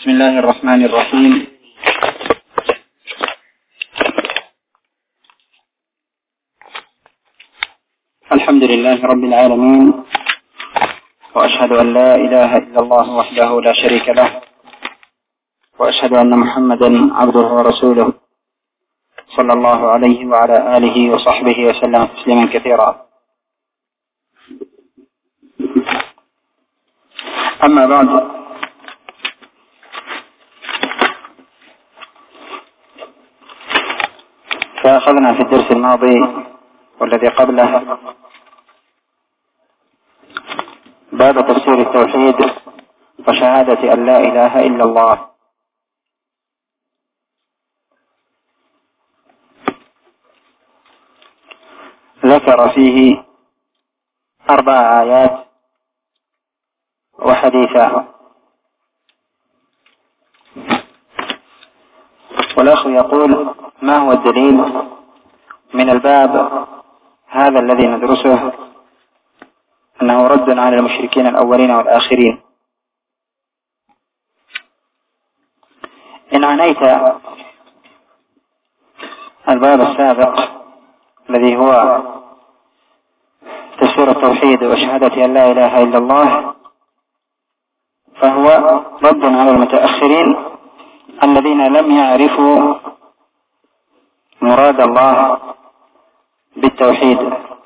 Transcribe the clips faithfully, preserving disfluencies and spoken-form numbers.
بسم الله الرحمن الرحيم. الحمد لله رب العالمين، وأشهد أن لا إله إلا الله وحده لا شريك له، وأشهد أن محمدا عبده ورسوله صلى الله عليه وعلى آله وصحبه وسلم تسليما كثيرا. أما بعد، فأخذنا في الدرس الماضي والذي قبله باب تفسير التوحيد وشهادة أن لا إله إلا الله. ذكر فيه أربع آيات وحديثا، والأخ يقول: ما هو الدليل من الباب هذا الذي ندرسه أنه رد على المشركين الأولين والآخرين؟ إن عنيت الباب السابق الذي هو تفسير التوحيد وشهادة أن لا إله إلا الله، فهو رد على المتأخرين الذين لم يعرفوا مراد الله بالتوحيد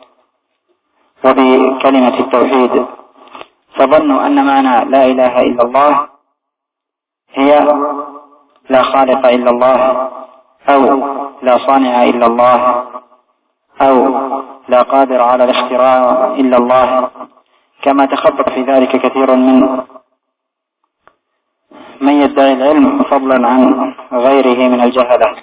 وبكلمة التوحيد، فظنوا أن معنى لا إله إلا الله هي لا خالق إلا الله، أو لا صانع إلا الله، أو لا قادر على الاختراع إلا الله، كما تخبط في ذلك كثير من من يدعي العلم فضلا عن غيره من الجهلة.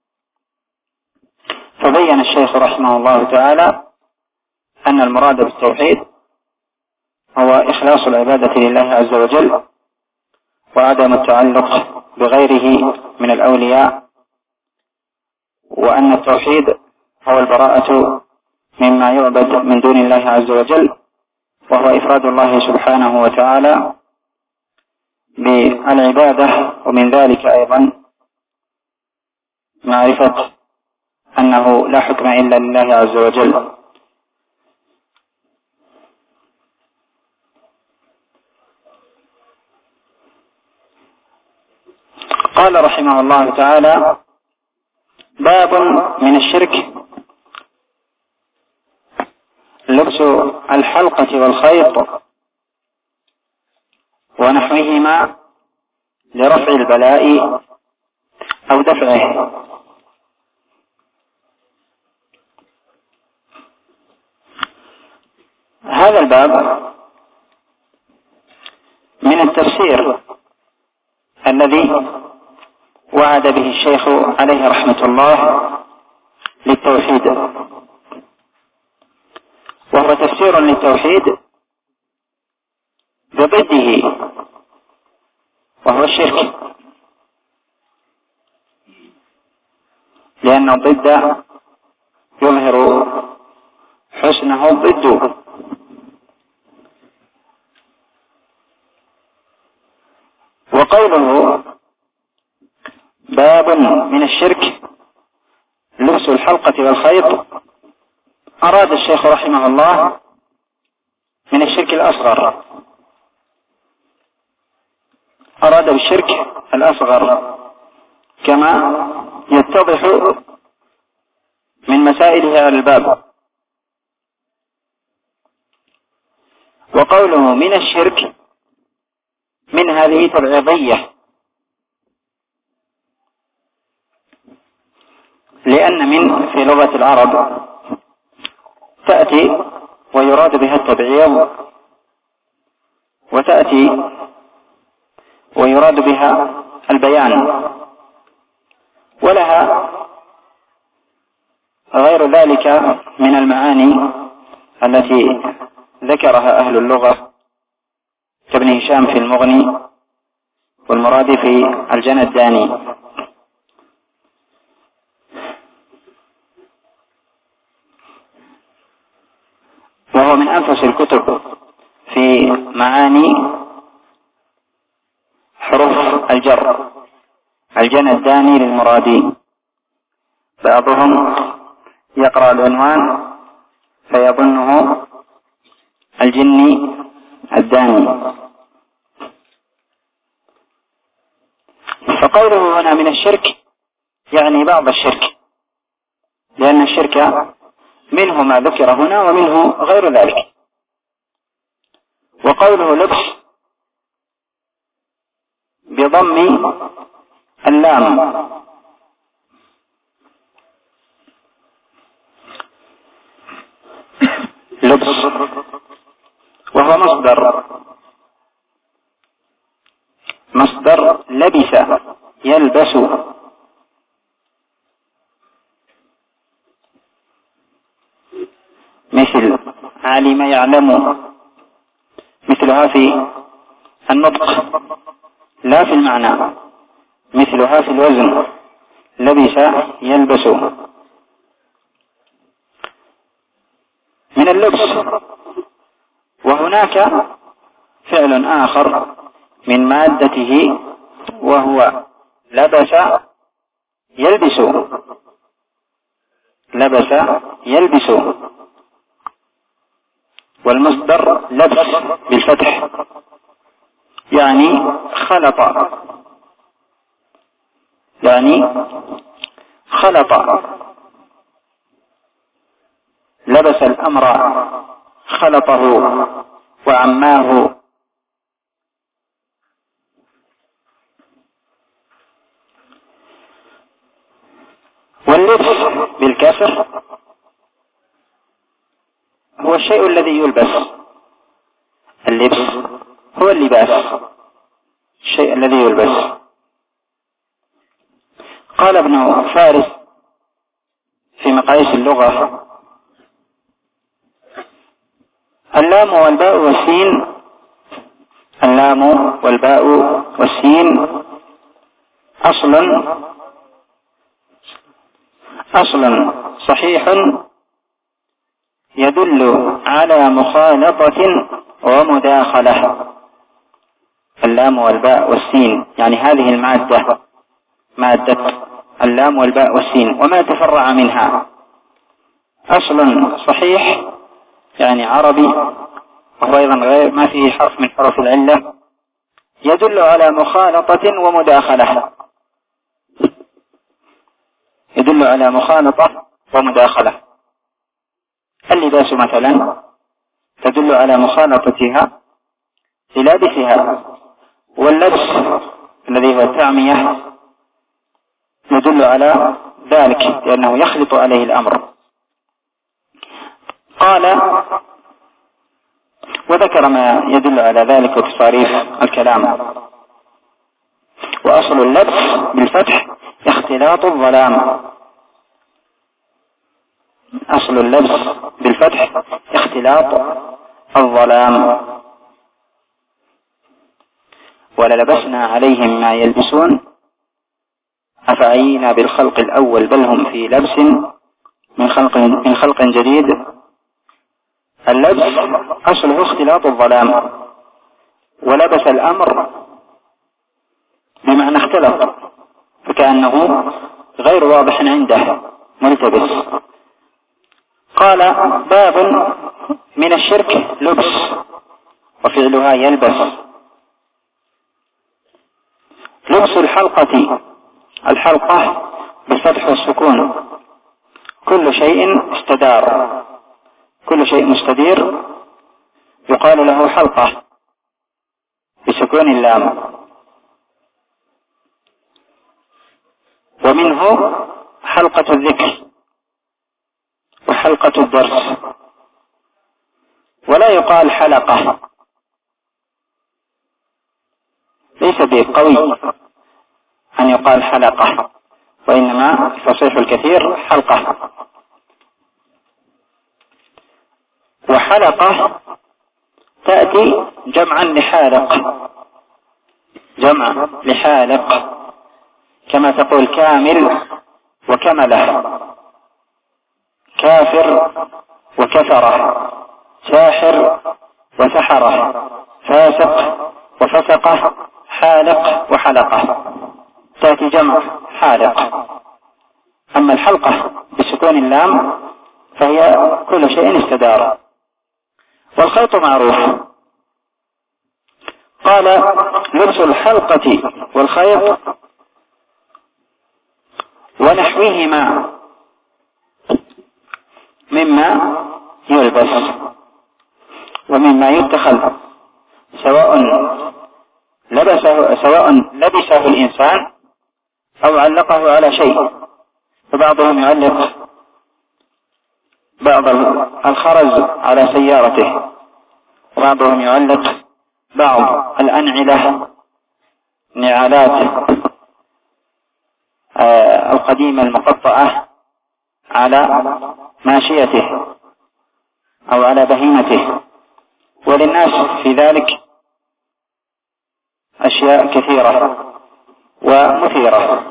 فبين الشيخ رحمه الله تعالى أن المراد بالتوحيد هو إخلاص العبادة لله عز وجل وعدم التعلق بغيره من الأولياء، وأن التوحيد هو البراءة مما يعبد من دون الله عز وجل، وهو إفراد الله سبحانه وتعالى بالعبادة، ومن ذلك أيضا معرفة أنه لا حكم إلا لله عز وجل. قال رحمه الله تعالى: باب من الشرك لبس الحلقة والخيط ونحوهما لرفع البلاء أو دفعه. هذا الباب من التفسير الذي وعد به الشيخ عليه رحمة الله للتوحيد، وهو تفسير للتوحيد بضده وهو الشرك، لأن الضد يظهر حسنه ضده. وقوله باب من الشرك لبس الحلقة والخيط، أراد الشيخ رحمه الله من الشرك الأصغر، أراد بالشرك الأصغر كما يتضح من مسائل هذا الباب. وقوله من الشرك من هذه تبعيضية، لأن من في لغة العرب تأتي ويراد بها التبعيض، وتأتي ويراد بها البيان، ولها غير ذلك من المعاني التي ذكرها أهل اللغة كابن هشام في المغني والمرادي في الجنى الداني. وهو من أنفس الكتب في معاني حروف والجر، الجنى الداني للمرادي. بعضهم يقرأ العنوان فيظنه الجني الداني. فقوله هنا من الشرك يعني بعض الشرك، لأن الشرك منه ما ذكر هنا ومنه غير ذلك. وقوله لبس بضم اللام، لبس وهو مصدر مصدر لبس يلبس، مثل علم يعلم، مثلها في النطق لا في المعنى، مثلها في الوزن لبس يلبس. من اللبس. وهناك فعل آخر من مادته وهو لبس يلبس، لبس يلبس، والمصدر لبس بالفتح يعني خلط، يعني خلط، لبس الأمر خلطه وعماه. واللبس بالكسر هو الشيء الذي يلبس، اللبس هو اللباس، الشيء الذي يلبس. قال ابن فارس في مقاييس اللغة: اللام والباء والسين، اللام والباء والسين أصل أصل صحيح يدل على مخالطة ومداخلة. اللام والباء والسين يعني هذه المادة، مادة اللام والباء والسين وما تفرع منها، أصل صحيح يعني عربي، وهو أيضا غير ما فيه حرف من حروف العلة، يدل على مخالطة ومداخلة، يدل على مخالطة ومداخلة. اللباس مثلا تدل على مخالطتها للابسها، واللبس الذي هو التعمية يدل على ذلك لأنه يخلط عليه الأمر. قال وذكر ما يدل على ذلك وتصاريف الكلام. وأصل اللبس بالفتح اختلاط الظلام، أصل اللبس بالفتح اختلاط الظلام. وللبسنا عليهم ما يلبسون أفعينا بالخلق الأول بل هم في لبس من خلق من خلق جديد. اللبس أصله اختلاط الظلام، ولبس الأمر بمعنى اختلط، فكأنه غير واضح عنده ملتبس. قال باب من الشرك لبس وفعلها يلبس. لبس الحلقة، الحلقة بالفتح والسكون كل شيء استدار، كل شيء مستدير يقال له حلقة بسكون اللام. ومنه حلقة الذكر وحلقة الدرس، ولا يقال حلقة، ليس بقوي أن يقال حلقة، وإنما فصيح الكثير حلقة. وحلقة تأتي جمعا لحالق، جمع لحالق، كما تقول كامل وكمله، كافر وكفره، ساحر وسحره، فاسق وفسقه، حالق وحلقة، تأتي جمع حالق. أما الحلقة بسكون اللام فهي كل شيء استدار. والخيط معروف. قال لبس الحلقة والخيط ونحوهما مما يلبس ومما يتخذ، سواء لبسه سواء لبسه الإنسان أو علقه على شيء. فبعضهم يعلق بعض الخرز على سيارته، وبعضهم يعلق بعض الأنعلة نعالات القديمة المقطعة على ماشيته أو على بهيمته. وللناس في ذلك أشياء كثيرة ومثيرة.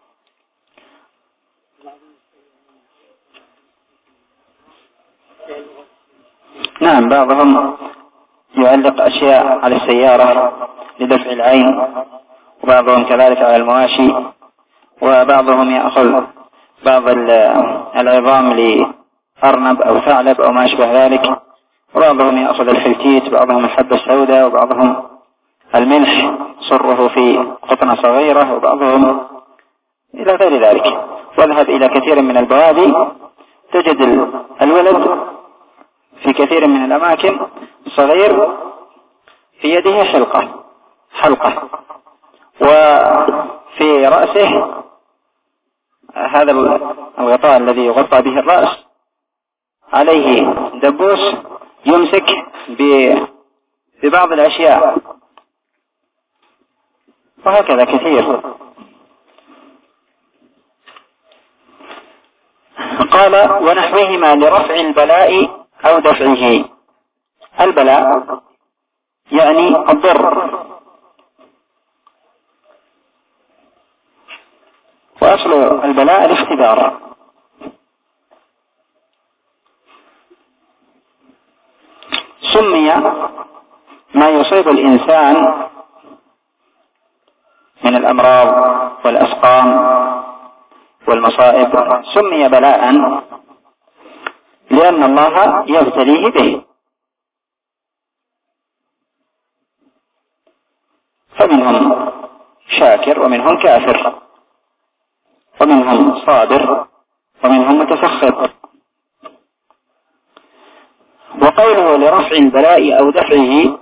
نعم، بعضهم يعلق أشياء على السيارة لدفع العين، وبعضهم كذلك على المواشي، وبعضهم يأخذ بعض العظام لأرنب أو ثعلب أو ما أشبه ذلك، وبعضهم يأخذ الحلتيت، بعضهم الحبة السوداء، وبعضهم الملح صره في قطنة صغيرة، وبعضهم إلى غير ذلك. واذهب إلى كثير من البوادي تجد الولد في كثير من الأماكن صغير في يده حلقة حلقة وفي رأسه هذا الغطاء الذي يغطى به الرأس عليه دبوس يمسك ببعض الأشياء، وهكذا كثير. قال ونحوهما لرفع البلاء أو دفعه. البلاء يعني الضر، وأصل البلاء الاختبار. سمي ما يصيب الإنسان من الأمراض والأسقام والمصائب سمي بلاء لأن الله يبتليه به. فمنهم شاكر ومنهم كافر، ومنهم صابر ومنهم متسخط. وقوله لرفع البلاء أو دفعه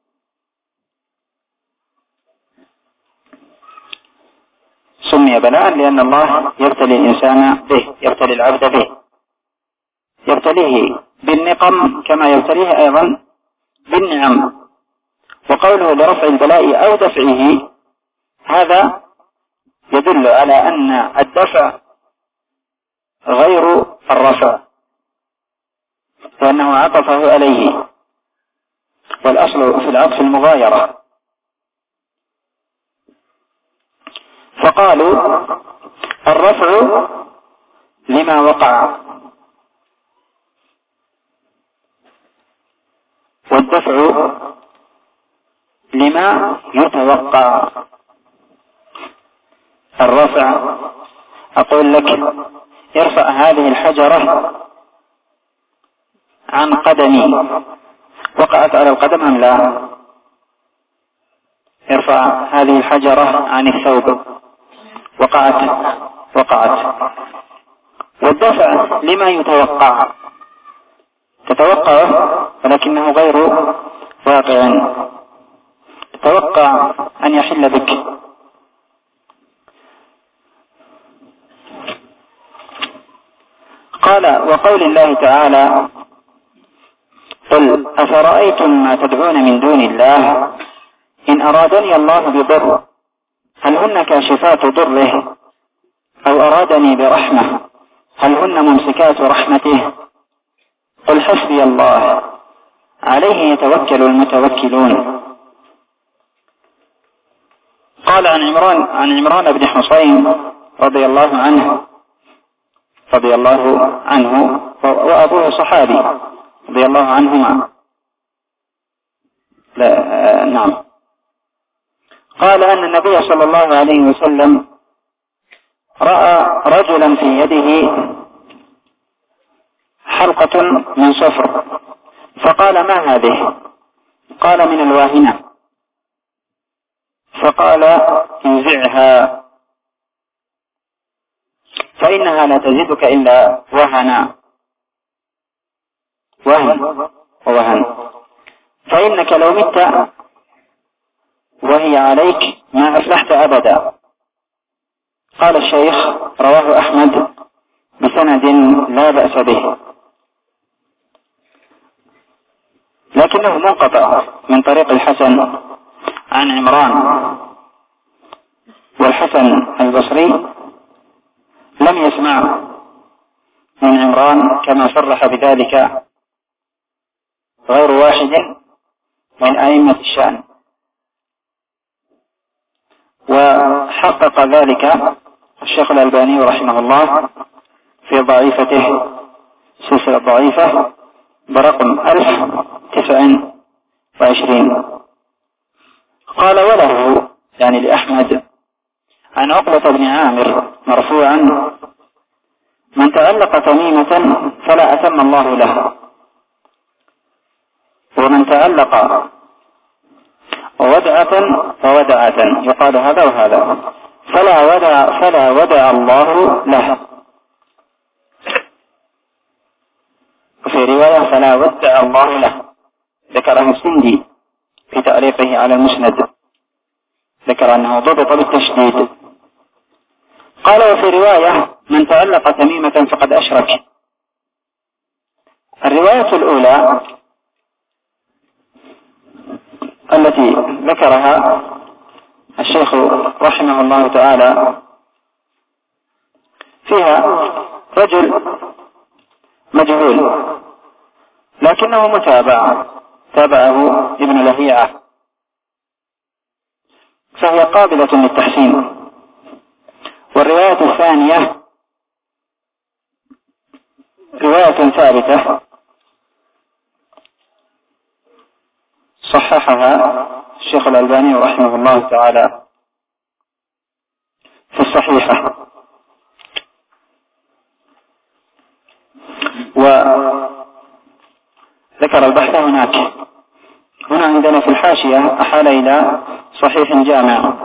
سمي بلاء لأن الله يبتلي الإنسان به، يبتلي العبد به، يبتليه بالنقم كما يبتليه أيضا بالنعم. وقوله لرفع البلاء أو دفعه هذا يدل على أن الدفع غير الرفع، لأنه عطفه عليه، والأصل في العطف المغايرة. فقالوا الرفع لما وقع، والدفع لما يتوقع. الرفع أقول لك ارفع هذه الحجرة عن قدمي، وقعت على القدم أم لا؟ ارفع هذه الحجرة عن الثوب، وقعت وقعت. والدفع لما يتوقع، تتوقع ولكنه غير واقع، تتوقع أن يحل بك. قال وقول الله تعالى قل أفرأيتم ما تدعون من دون الله إن أرادني الله بضر هل هن كاشفات ضره أو أرادني برحمة هل هن ممسكات رحمته قل حسبي الله عليه يتوكل المتوكلون. قال عن عمران عن عمران بن حصين رضي الله عنه رضي الله عنه وأبوه صحابي رضي الله عنهما. لا آه نعم. قال أن النبي صلى الله عليه وسلم رأى رجلا في يده حلقة من صفر، فقال: ما هذه؟ قال: من الواهنة. فقال: انزعها فإنها لا تزيدك إلا وهنا، وهن ووهن، فإنك لو مت وهي عليك ما أفلحت أبدا. قال الشيخ: رواه أحمد بسند لا بأس به، لكنه منقطع من طريق الحسن عن عمران، والحسن البصري لم يسمع من عمران كما صرح بذلك غير واحد من أئمة الشأن، وحقق ذلك الشيخ الألباني رحمه الله في ضعيفته سلسلة ضعيفة برقم ألف تسع وعشرين. قال: وله يعني لأحمد عن عقبة بن عامر مرفوعا: من تعلق تميمة فلا أتم الله له، ومن تعلق ودعة فودعة، يقال هذا وهذا، فلا ودع فلا ودع الله له. وفي رواية: فلا ودع الله له، ذكره السندي في تعليقه على المسند، ذكر أنه ضبط بالتشديد. قال: وفي رواية: من تعلق تميمة فقد أشرك. الرواية الأولى التي ذكرها الشيخ رحمه الله تعالى فيها رجل مجهول لكنه متابع، تابعه ابن لهيعة، فهي قابلة للتحسين. والرواية الثانية رواية ثابتة صححها الشيخ الألباني رحمه الله تعالى في الصحيحة. وذكر البحث هناك. هنا عندنا في الحاشية أحال إلى صحيح جامع،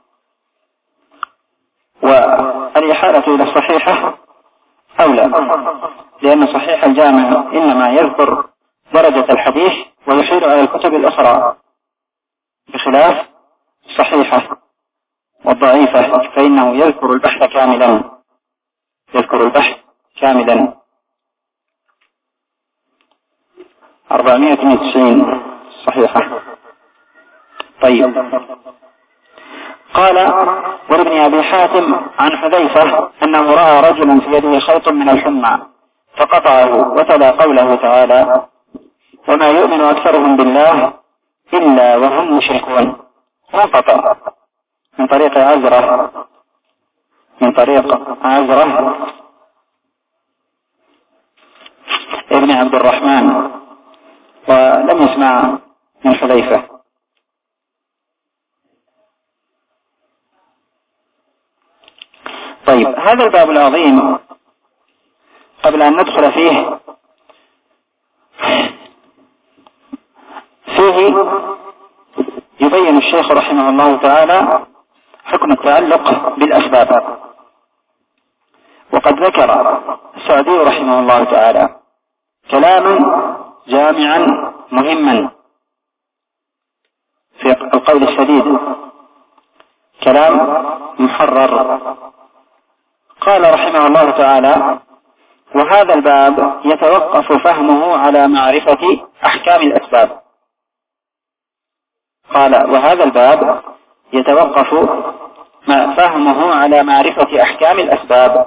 والإحالة إلى الصحيحة أولى، لأن صحيح الجامع إنما يذكر درجة الحديث ويحيل على الكتب الأخرى، بخلاف الصحيحة والضعيفة فإنه يذكر البحث كاملا، يذكر البحث كاملا. أربعمائة وتسعين صحيحة. طيب. قال: ولابن أبي حاتم عن حذيفة أنه رأى رجلا في يده خيط من الحمى فقطعه، وتلا قوله تعالى: وما يؤمن أكثرهم بالله إلا وهم مشركون. وانقطع من طريق عزرة من طريق عزرة ابن عبد الرحمن، ولم يسمع من حذيفة. طيب، هذا الباب العظيم قبل أن ندخل فيه فيه يبين الشيخ رحمه الله تعالى حكم التعلق بالأسباب. وقد ذكر السعدي رحمه الله تعالى كلاما جامعا مهما في القول السديد، كلام محرر. قال رحمه الله تعالى: وهذا الباب يتوقف فهمه على معرفة أحكام الأسباب. قال: وهذا الباب يتوقف فهمه على معرفة أحكام الأسباب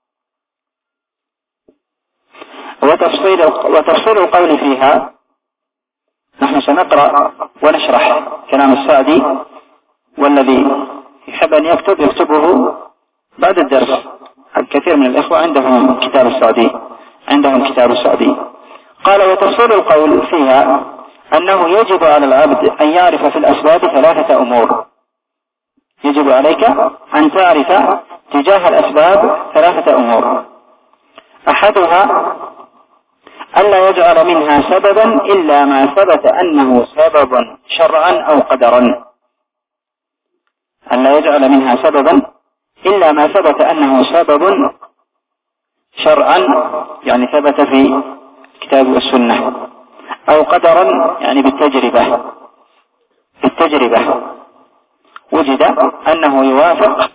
وتفصيل وتفصيل القول فيها. نحن سنقرأ ونشرح كلام السعدي، والذي يحب أن يكتب يكتبه بعد الدرس. الكثير من الإخوة عندهم كتاب السعدي عندهم كتاب السعدي. قال: وتفصيل القول فيها أنه يجب على العبد أن يعرف في الأسباب ثلاثة أمور. يجب عليك أن تعرف تجاه الأسباب ثلاثة أمور: أحدها ألا يجعل منها سببا إلا ما ثبت أنه سبب شرعا أو قدرا، ألا يجعل منها سببا إلا ما ثبت أنه سبب شرعا، يعني ثبت في الكتاب والسنة، أو قدرا يعني بالتجربة بالتجربة وجد أنه يوافق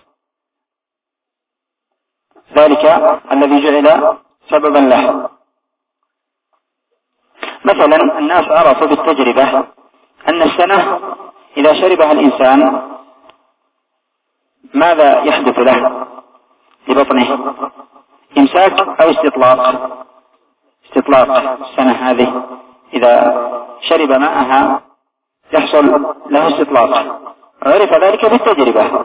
ذلك الذي جعل سببا له. مثلا الناس عرفوا بالتجربة أن السنة إذا شربها الإنسان ماذا يحدث له لبطنه؟ إمساك أو استطلاق؟ استطلاق. السنة هذه إذا شرب ماءها يحصل له استطلاق، عرف ذلك بالتجربة.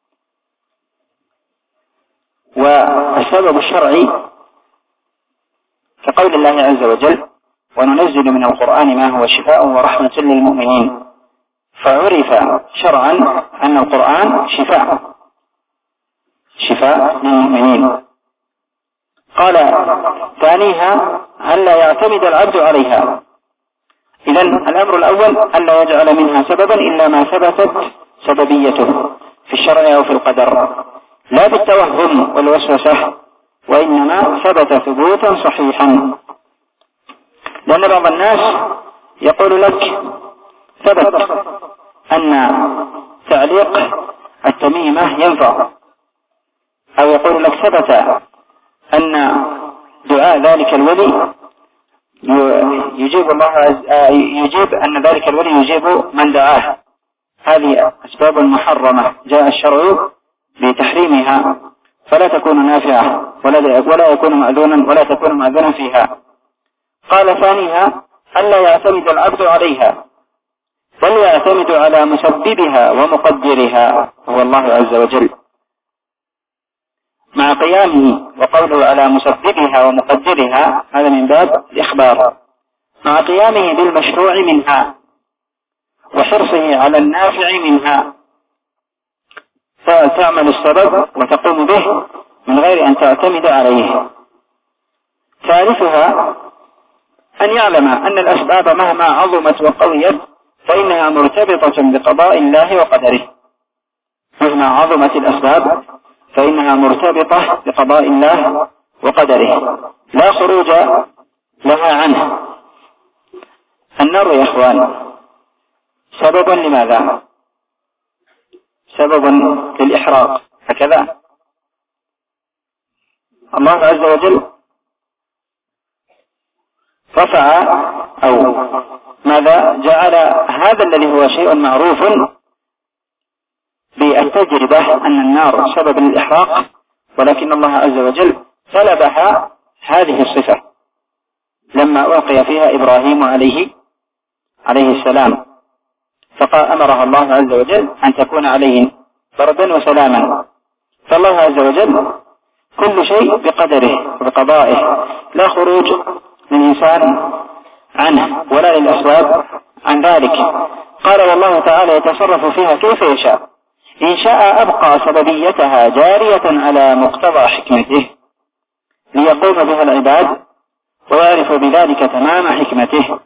والسبب الشرعي كقول الله عز وجل: وننزل من القرآن ما هو شفاء ورحمة للمؤمنين، فعرف شرعا أن القرآن شفاء شفاء للمؤمنين. قال ثانيها ألا يعتمد العبد عليها. إذن الأمر الأول ألا يجعل منها سببا إلا ما ثبتت سببيته في الشرع أو في القدر، لا بالتوهم والوسوسة، وإنما ثبت ثبوتا صحيحا. لأن بعض الناس يقول لك ثبت أن تعليق التميمة ينفع، أو يقول لك ثبت أن دعاء ذلك الولي يجيب الله عز... يجيب أن ذلك الولي يجيب من دعاه. هذه أسباب محرمة جاء الشرع بتحريمها، فلا تكون نافعة ولا يكون مأذونا ولا تكون مأذونا فيها. قال ثانيها ألا يعتمد العبد عليها، بل يعتمد على مسببها ومقدرها هو الله عز وجل، مع قيامه. وقوله على مسببها ومقدرها هذا من باب الإخبار، مع قيامه بالمشروع منها وحرصه على النافع منها، فتعمل السبب وتقوم به من غير أن تعتمد عليه. ثالثها أن يعلم أن الأسباب مهما عظمت وقويت فإنها مرتبطة بقضاء الله وقدره. مهما عظمت الأسباب فإنها مرتبطة بقضاء الله وقدره، لا خروج لها عنه. النار يا إخوان سبب لماذا؟ سبب للإحراق، هكذا الله عز وجل رفع أو ماذا جعل هذا الذي هو شيء معروف بالتجربة أن النار سبب للإحراق، ولكن الله عز وجل سلبها هذه الصفة لما ألقي فيها إبراهيم عليه عليه السلام، فأمرها الله عز وجل أن تكون عليه بردا وسلاما. فالله عز وجل كل شيء بقدره وبقضائه، لا خروج من إنسان عنه ولا للأسباب عن ذلك. قال والله تعالى يتصرف فيها كيف يشاء، إن شاء أبقى سببيتها جارية على مقتضى حكمته ليقوم بها العباد ويعرف بذلك تمام حكمته،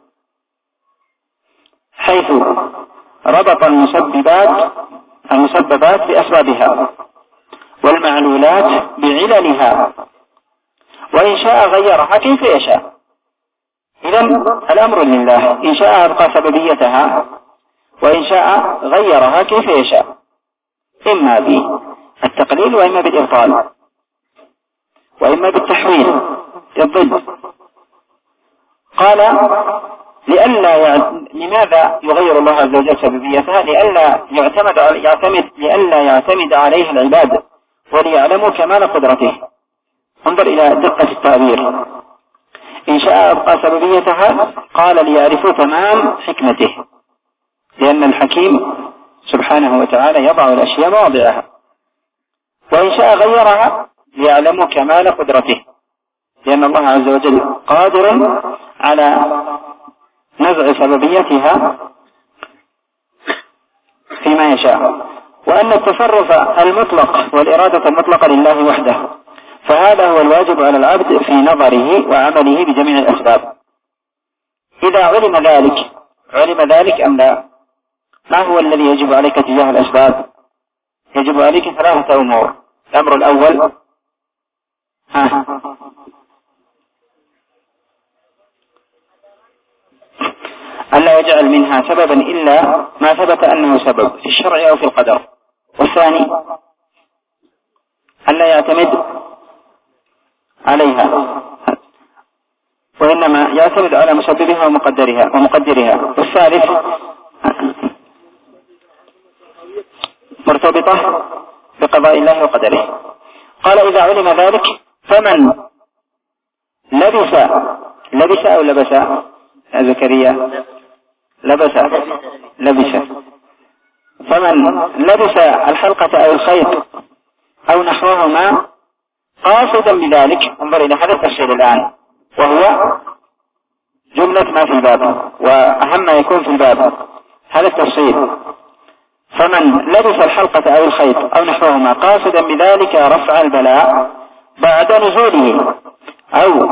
حيث ربط المسببات المسببات بأسبابها والمعلولات بعللها، وإن شاء غيرها كيف يشاء. إذن الأمر لله، إن شاء أبقى سببيتها وإن شاء غيرها كيف يشاء، إما بالتقليل وإما بالإبطال وإما بالتحويل الضد. قال لئلا يع... لماذا يغير الله عز وجل سببيتها؟ لئلا يعتمد يعتمد لئلا يعتمد عليها العباد وليعلموا كمال قدرته. انظر إلى دقة التعبير، إن شاء أبقى سببيتها قال ليعرفوا تمام حكمته، لأن الحكيم سبحانه وتعالى يضع الأشياء مواضعها. وإن شاء غيرها ليعلموا كمال قدرته، لأن الله عز وجل قادر على نزع سببيتها فيما يشاء. وأن التصرف المطلق والإرادة المطلقة لله وحده، فهذا هو الواجب على العبد في نظره وعمله بجميع الأسباب. إذا علم ذلك علم ذلك أم لا؟ ما هو الذي يجب عليك تجاه الأسباب؟ يجب عليك ثلاثة أمور. الأمر الأول ها ألا يجعل منها سببا إلا ما ثبت أنه سبب في الشرع أو في القدر. والثاني ألا يعتمد عليها وإنما يعتمد على مسببها ومقدرها ومقدرها. والثالث مرتبطة بقضاء الله وقدره. قال إذا علم ذلك فمن لبس لبس أو لبس يا زكريا لبس لبس فمن لبس الحلقة أو الخيط أو نحوهما قاصدا بذلك، انظر إلى هذا التفصيل الآن وهو جملة ما في الباب وأهم ما يكون في الباب هذا التفصيل. فمن لبس الحلقة أو الخيط أو نحوهما قاصدا بذلك رفع البلاء بعد نزوله أو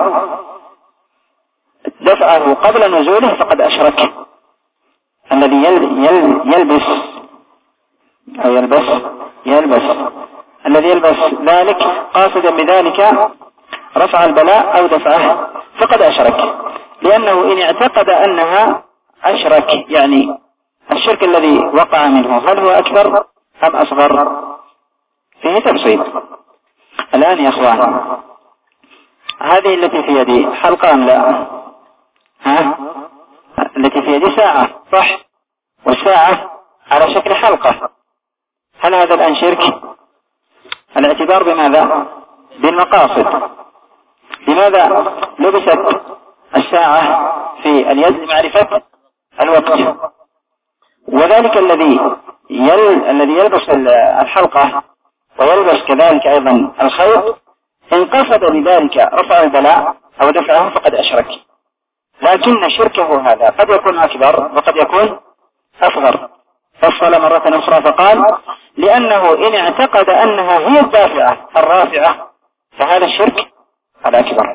دفعه قبل نزوله فقد أشرك. الذي يل يل يلبس أو يلبس يلبس الذي يلبس ذلك قاصدا بذلك رفع البلاء أو دفعه فقد أشرك، لأنه إن اعتقد أنها أشرك يعني الشرك الذي وقع منه هل هو أكبر أم أصغر؟ فيه تفصيل. الآن يا أخوان هذه التي في يدي حلقة أم لا؟ ها؟ التي في يدي ساعة صح؟ والساعة على شكل حلقة. هل هذا الآن شرك؟ الاعتبار بماذا؟ بالمقاصد. لماذا لبست الساعة في اليد؟ لمعرفة الوقت. وذلك الذي يل... الذي يلبس الحلقة ويلبس كذلك أيضا الخيط إن قصد بذلك رفع البلاء أو دفعه فقد أشرك، لكن شركه هذا قد يكون أكبر وقد يكون أصغر. فصل مرة أخرى فقال لأنه إن اعتقد أنها هي الدافعة الرافعة فهذا الشرك الأكبر.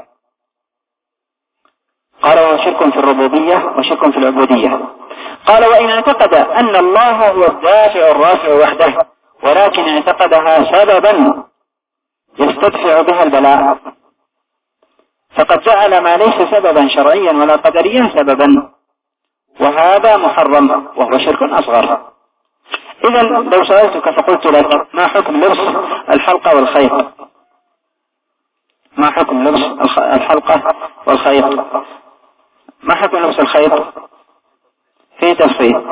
قال وشرك في الربوبية وشرك في العبودية. قال وإن اعتقد أن الله هو الدافع الرافع وحده ولكن اعتقدها سببا يستدفع بها البلاء فقد جعل ما ليس سببا شرعيا ولا قدريا سببا، وهذا محرم وهو شرك أصغر. إذا لو سألتك فقلت لك ما حكم لبس الحلقة والخيط؟ ما حكم لبس الحلقة والخيط؟ ما حكم لبس الخيط؟ في تفصيل،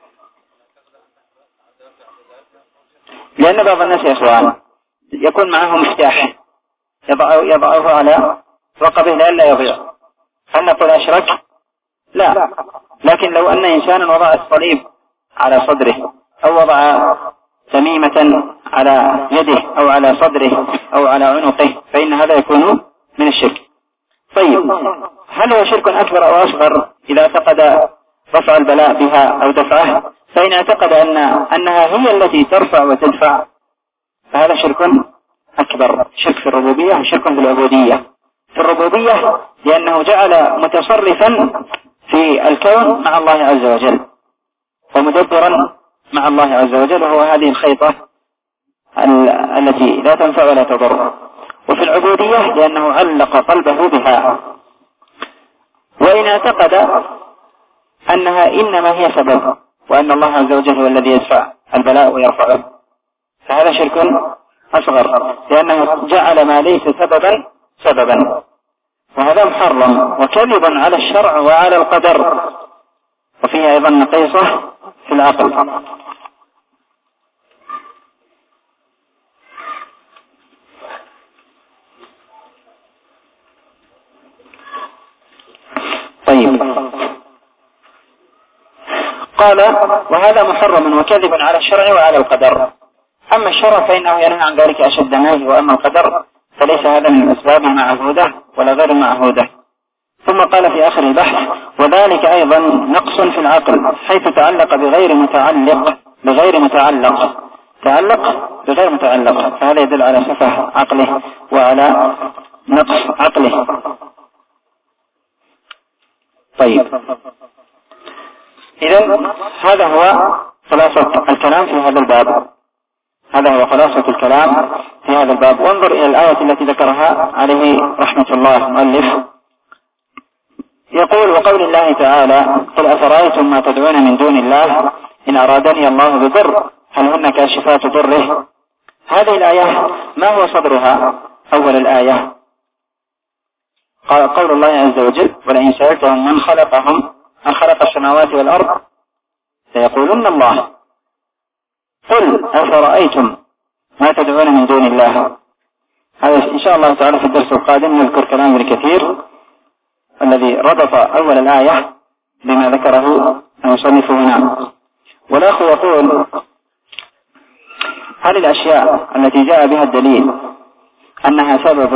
لأن بعض الناس يا إخوان يكون معه مفتاح يضعه على رقبه لئلا يضيع. هل نقول أشرك؟ لا، لكن لو أن إنسانا وضع الصليب على صدره أو وضع تميمة على يده أو على صدره أو على عنقه فإن هذا يكون من الشرك. طيب هل هو شرك أكبر أو أصغر إذا اعتقد رفع البلاء بها أو دفعه؟ فإن اعتقد أن أنها هي التي ترفع وتدفع فهذا شرك أكبر، شرك في الربوبية وشرك في العبودية. في الربوبية لأنه جعل متصرفا في الكون مع الله عز وجل ومدبرا مع الله عز وجل، وهو هذه الخيطة التي لا تنفع ولا تضر. وفي العبودية لأنه علق قلبه بها. وإن اعتقد أنها إنما هي سبب وأن الله عز وجل هو الذي يدفع البلاء ويرفعه فهذا شرك أصغر، لأنه جعل ما ليس سببا سببا، وهذا محرم وكذب على الشرع وعلى القدر، وفيه أيضا نقيصة في العقل. طيب قال وهذا محرم وكذب على الشرع وعلى القدر. أما الشرع فإنه ينهى عن ذلك أشد النهي، وأما القدر فليس هذا من الأسباب المعهودة ولا غير المعهودة. ثم قال في آخر البحث وذلك أيضا نقص في العقل حيث تعلق بغير متعلق بغير متعلق تعلق بغير متعلق، فهذا يدل على سفه عقله وعلى نقص عقله. طيب، إذن هذا هو خلاصة الكلام في هذا الباب، هذا هو خلاصة الكلام في هذا الباب. وانظر إلى الآية التي ذكرها عليه رحمة الله المؤلف، يقول: وقول الله تعالى: قل أفرأيتم ما تدعون من دون الله إن أرادني الله بضر هل هن كاشفات ضره. هذه الآية ما هو صدرها؟ أول الآية قال قول الله عز وجل: ولئن سألتهم من خلقهم من خلق السماوات والأرض سيقولون الله قل أفرأيتم ما تدعون من دون الله. هذا إن شاء الله تعالى في الدرس القادم نذكر كلام ابن كثير الذي ربط أول الآية بما ذكره المصنف هنا. والأخ يقول: هل الأشياء التي جاء بها الدليل أنها سبب،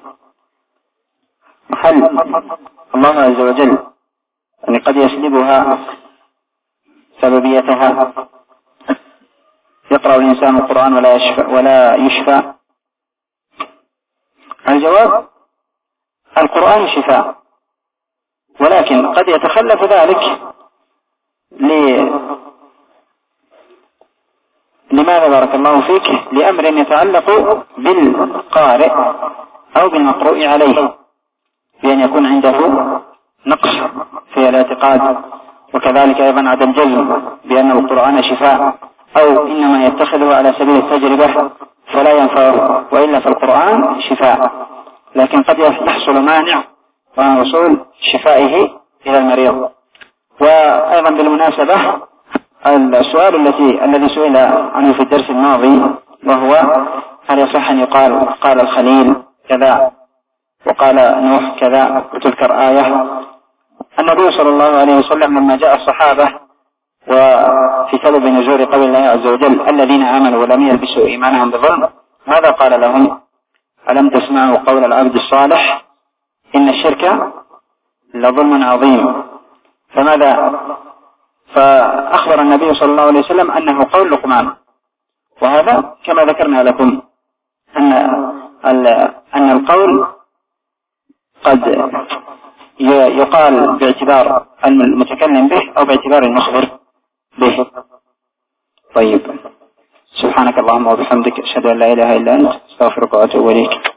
هل الله عز وجل يعني قد يسلبها سببيتها؟ يقرأ الإنسان القرآن ولا يشفى ولا يشفى. الجواب: القرآن شفاء، ولكن قد يتخلف ذلك ل... لماذا بارك الله فيك؟ لأمر يتعلق بالقارئ أو بالمقروء عليه، بأن يكون عنده نقص في الاعتقاد، وكذلك أيضا عدم جزم بأن القرآن شفاء، أو إنما يتخذه على سبيل التجربة فلا ينفعه، وإلا فالقرآن شفاء، لكن قد يحصل مانع عن وصول شفائه إلى المريض. وأيضا بالمناسبة السؤال التي الذي سئل عنه في الدرس الماضي، وهو: هل يصح أن يقال قال الخليل كذا وقال نوح كذا وتذكر آية؟ النبي صلى الله عليه وسلم لما جاء الصحابة وفي سبب نزول قول الله عز وجل: الذين آمنوا ولم يلبسوا إيمانهم بظلم، ماذا قال لهم؟ ألم تسمعوا قول العبد الصالح إن الشرك لظلم عظيم. فماذا؟ فأخبر النبي صلى الله عليه وسلم أنه قول لقمان، وهذا كما ذكرنا لكم أن أن القول قد يقال باعتبار المتكلم به أو باعتبار المخبر به. طيب، سبحانك اللهم وبحمدك أشهد أن لا إله إلا أنت أستغفرك وأتوب إليك.